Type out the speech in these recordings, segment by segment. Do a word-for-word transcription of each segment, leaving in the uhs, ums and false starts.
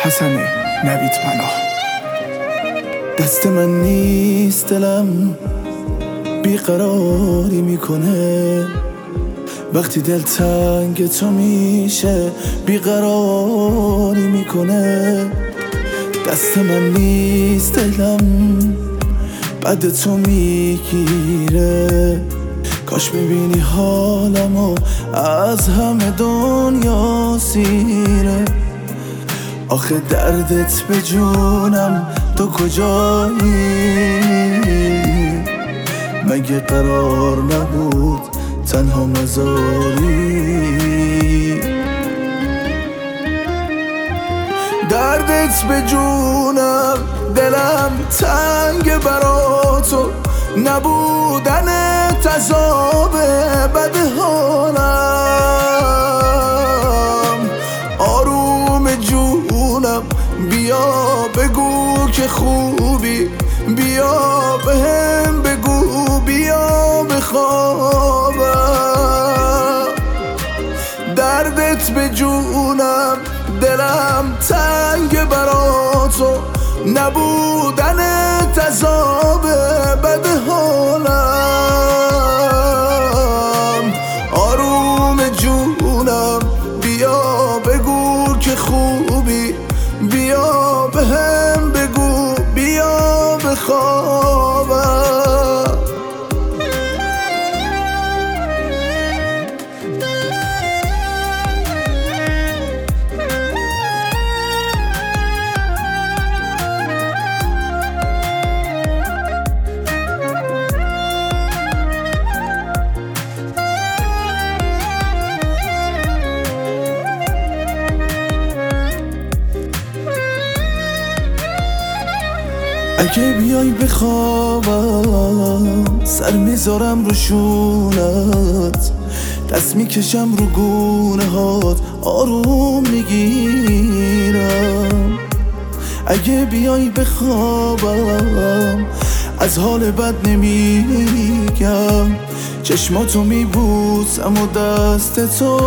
حسن نوید پناه. دست من نیست دلم بیقراری میکنه، وقتی دل تنگ تو میشه بیقراری میکنه. دست من نیست دلم بعد تو میگیره، کاش ببینی حالمو از همه دنیا سیره. آخه دردت به جونم تو کجایی؟ مگه قرار نبود تنها مزاری؟ دردت به جونم دلم تنگ برا تو، نبودن تذاب بد حالم. آروم جونم بیا بگو که خوبی، بیا بهم بگو بیا بخوابم. دردت به جونم دلم تنگ برا تو، نبودن تذاب بد حالم. آروم جونم بیا بگو که خوبی، بیا بهم بگو بیا بخوابم. اگه بیای بخوابم سر میذارم رو شونت، دست میکشم رو گونه هات آروم میگیرم. اگه بیای بخوابم از حال بد نمیگم، چشماتو میبوسم و دست تو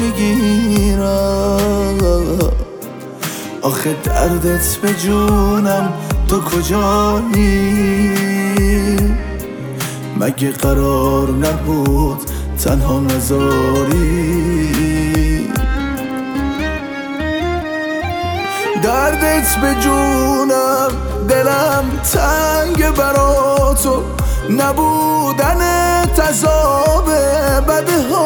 میگیرم. آخه دردت به جونم تو کجایی؟ مگه قرار نبود تنها مزاری؟ دردت به جونم دلم تنگ برا تو، نبودن تذاب بد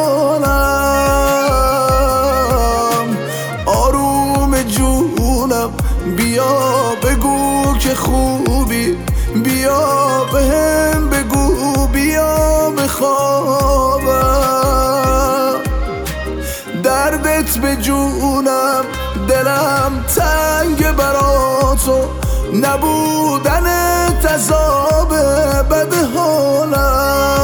حالم. آروم جونم بیا بگو که خوبی، بیا بهم بگو بیا بخوابم. دردت به جونم دلم تنگ برا تو، نبودن تذاب بد حالم.